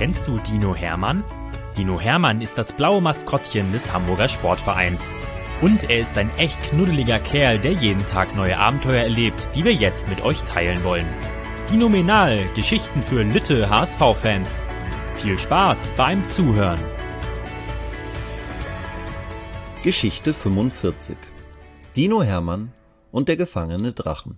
Kennst du Dino Hermann? Dino Hermann ist das blaue Maskottchen des Hamburger Sportvereins. Und er ist ein echt knuddeliger Kerl, der jeden Tag neue Abenteuer erlebt, die wir jetzt mit euch teilen wollen. Dinomenal, Geschichten für Lütte HSV-Fans. Viel Spaß beim Zuhören. Geschichte 45. Dino Hermann und der gefangene Drachen.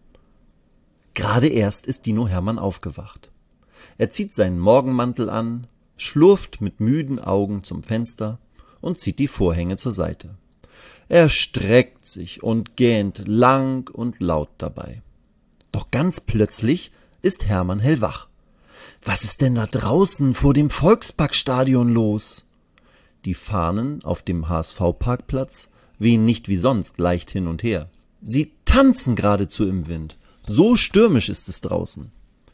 Gerade erst ist Dino Hermann aufgewacht. Er zieht seinen Morgenmantel an, schlurft mit müden Augen zum Fenster und zieht die Vorhänge zur Seite. Er streckt sich und gähnt lang und laut dabei. Doch ganz plötzlich ist Hermann hellwach. Was ist denn da draußen vor dem Volksparkstadion los? Die Fahnen auf dem HSV-Parkplatz wehen nicht wie sonst leicht hin und her. Sie tanzen geradezu im Wind. So stürmisch ist es draußen.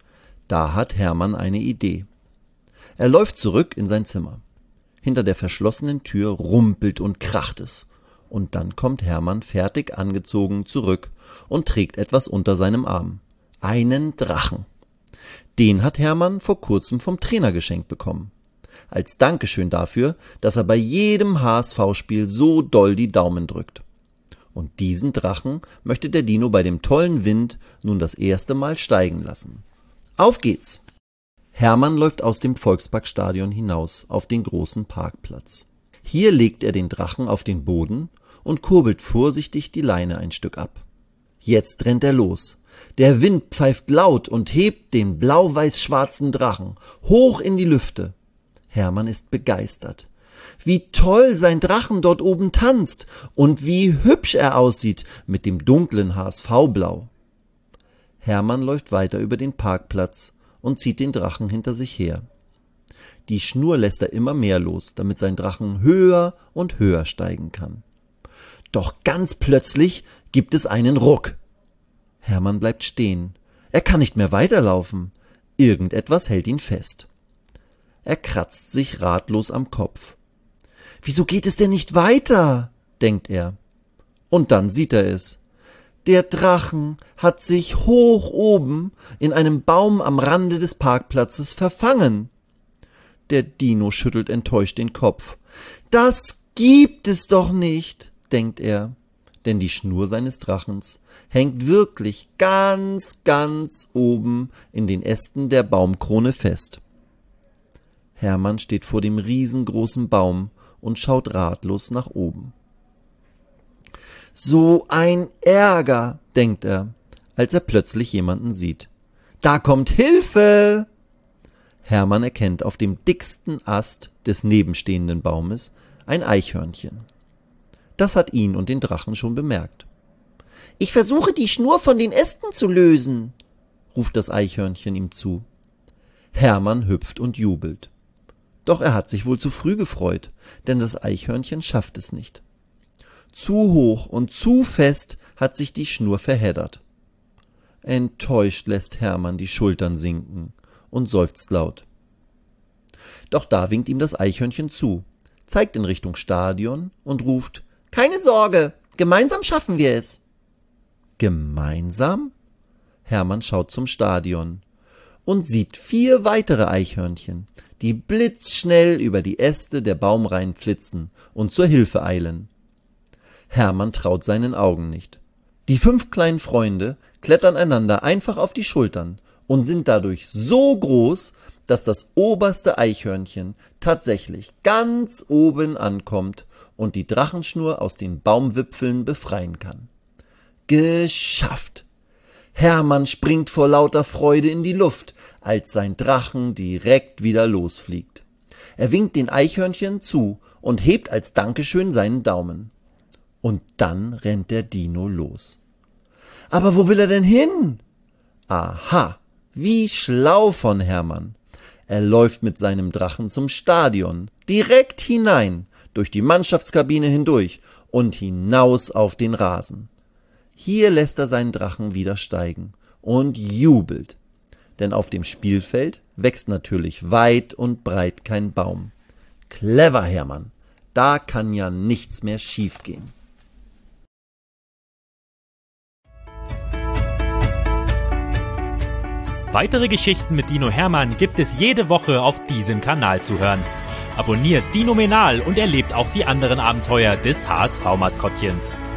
Da hat Hermann eine Idee. Er läuft zurück in sein Zimmer. Hinter der verschlossenen Tür rumpelt und kracht es. Und dann kommt Hermann fertig angezogen zurück und trägt etwas unter seinem Arm. Einen Drachen. Den hat Hermann vor kurzem vom Trainer geschenkt bekommen. Als Dankeschön dafür, dass er bei jedem HSV-Spiel so doll die Daumen drückt. Und diesen Drachen möchte der Dino bei dem tollen Wind nun das erste Mal steigen lassen. Auf geht's! Hermann läuft aus dem Volksparkstadion hinaus auf den großen Parkplatz. Hier legt er den Drachen auf den Boden und kurbelt vorsichtig die Leine ein Stück ab. Jetzt rennt er los. Der Wind pfeift laut und hebt den blau-weiß-schwarzen Drachen hoch in die Lüfte. Hermann ist begeistert. Wie toll sein Drachen dort oben tanzt und wie hübsch er aussieht mit dem dunklen HSV-Blau. Hermann läuft weiter über den Parkplatz und zieht den Drachen hinter sich her. Die Schnur lässt er immer mehr los, damit sein Drachen höher und höher steigen kann. Doch ganz plötzlich gibt es einen Ruck. Hermann bleibt stehen. Er kann nicht mehr weiterlaufen. Irgendetwas hält ihn fest. Er kratzt sich ratlos am Kopf. Wieso geht es denn nicht weiter? Denkt er. Und dann sieht er es. Der Drachen hat sich hoch oben in einem Baum am Rande des Parkplatzes verfangen. Der Dino schüttelt enttäuscht den Kopf. Das gibt es doch nicht, denkt er, denn die Schnur seines Drachens hängt wirklich ganz, ganz oben in den Ästen der Baumkrone fest. Hermann steht vor dem riesengroßen Baum und schaut ratlos nach oben. So ein Ärger, denkt er, als er plötzlich jemanden sieht. Da kommt Hilfe! Hermann erkennt auf dem dicksten Ast des nebenstehenden Baumes ein Eichhörnchen. Das hat ihn und den Drachen schon bemerkt. Ich versuche, die Schnur von den Ästen zu lösen, ruft das Eichhörnchen ihm zu. Hermann hüpft und jubelt. Doch er hat sich wohl zu früh gefreut, denn das Eichhörnchen schafft es nicht. Zu hoch und zu fest hat sich die Schnur verheddert. Enttäuscht lässt Hermann die Schultern sinken und seufzt laut. Doch da winkt ihm das Eichhörnchen zu, zeigt in Richtung Stadion und ruft: Keine Sorge, gemeinsam schaffen wir es. Gemeinsam? Hermann schaut zum Stadion und sieht 4 weitere Eichhörnchen, die blitzschnell über die Äste der Baumreihen flitzen und zur Hilfe eilen. Hermann traut seinen Augen nicht. Die 5 kleinen Freunde klettern einander einfach auf die Schultern und sind dadurch so groß, dass das oberste Eichhörnchen tatsächlich ganz oben ankommt und die Drachenschnur aus den Baumwipfeln befreien kann. Geschafft! Hermann springt vor lauter Freude in die Luft, als sein Drachen direkt wieder losfliegt. Er winkt den Eichhörnchen zu und hebt als Dankeschön seinen Daumen. Und dann rennt der Dino los. Aber wo will er denn hin? Aha, wie schlau von Hermann. Er läuft mit seinem Drachen zum Stadion, direkt hinein, durch die Mannschaftskabine hindurch und hinaus auf den Rasen. Hier lässt er seinen Drachen wieder steigen und jubelt. Denn auf dem Spielfeld wächst natürlich weit und breit kein Baum. Clever, Hermann. Da kann ja nichts mehr schiefgehen. Weitere Geschichten mit Dino Hermann gibt es jede Woche auf diesem Kanal zu hören. Abonniert Dinomenal und erlebt auch die anderen Abenteuer des HSV-Maskottchens.